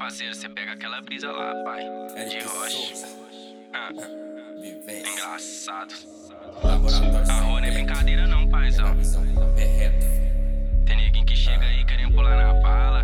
parceiro, você pega aquela brisa lá, pai. De rocha. Engraçado. A rua não é brincadeira não, paizão. Tem neguinho que chega aí querendo pular na bala.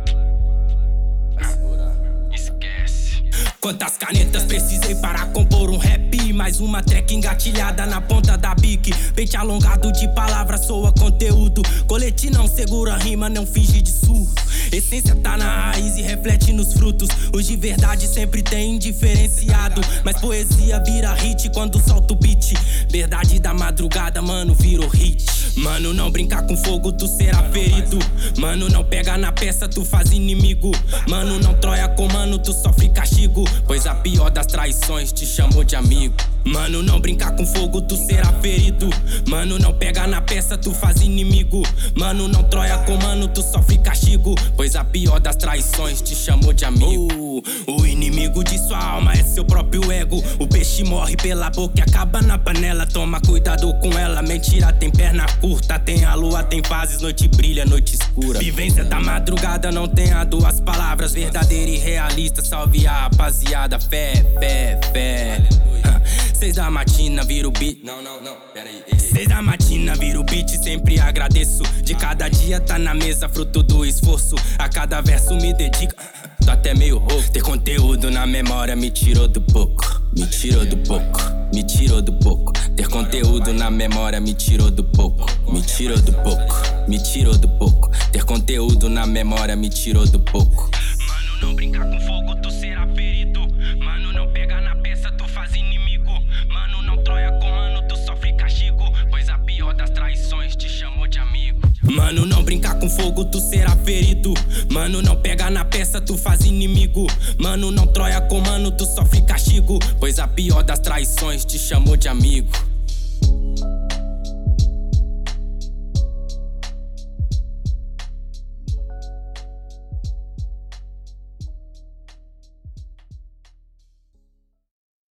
Esquece. Quantas canetas precisei para compor um rap? Mais uma track engatilhada na ponta da bique. Pente alongado de palavras soa conteúdo. Colete não segura rima, não finge de surdo. Essência tá na raiz e reflete nos frutos. Os de verdade sempre tem diferenciado, mas poesia vira hit quando solta o beat. Verdade da madrugada, mano, vira o hit. Mano, não brincar com fogo, tu será ferido. Mano, não pega na peça, tu faz inimigo. Mano, não troia com mano, tu sofre castigo, pois a pior das traições te chamou de amigo. Mano, não brincar com fogo, tu será ferido. Mano, não pega na peça, tu faz inimigo. Mano, não troia com mano, tu sofre castigo, pois a pior das traições te chamou de amigo. O inimigo de sua alma é seu próprio ego. O peixe morre pela boca e acaba na panela. Toma cuidado com ela, mentira tem perna curta. Tem a lua, tem fases, noite brilha, noite escura. Vivência da madrugada, não tenha duas palavras. Verdadeira e realista, salve a rapaziada. Fé, fé, fé. 6 da matina vira o beat. Não, pera aí. 6 da matina vira o beat, sempre agradeço. De cada dia tá na mesa, fruto do esforço. A cada verso me dedico, tô até meio rouco. Ter conteúdo na memória me tirou do pouco. Me tirou do pouco, me tirou do pouco. Ter conteúdo na memória me tirou do pouco. Me tirou do pouco, me tirou do pouco. Ter conteúdo na memória me tirou do pouco. Mano, não brincar com fogo, tu será ferido. Mano, não pega na peça, tu faz inimigo. Mano, não troia com mano, tu sofre castigo, pois a pior das traições te chamou de amigo. Mano, não brincar com fogo, tu será ferido. Mano, não pega na peça, tu faz inimigo. Mano, não troia com mano, tu sofre castigo, pois a pior das traições te chamou de amigo.